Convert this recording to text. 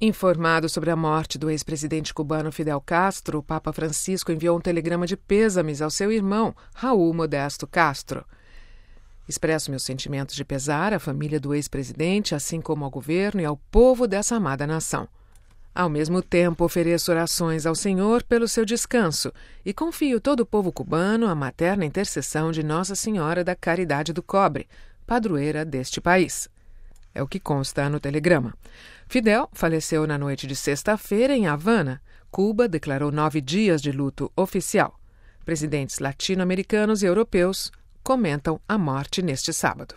Informado sobre a morte do ex-presidente cubano Fidel Castro, o Papa Francisco enviou um telegrama de pêsames ao seu irmão, Raul Modesto Castro. Expresso meus sentimentos de pesar à família do ex-presidente, assim como ao governo e ao povo dessa amada nação. Ao mesmo tempo, ofereço orações ao Senhor pelo seu descanso e confio todo o povo cubano à materna intercessão de Nossa Senhora da Caridade do Cobre, padroeira deste país. É o que consta no telegrama. Fidel faleceu na noite de sexta-feira em Havana. Cuba declarou 9 dias de luto oficial. Presidentes latino-americanos e europeus comentam a morte neste sábado.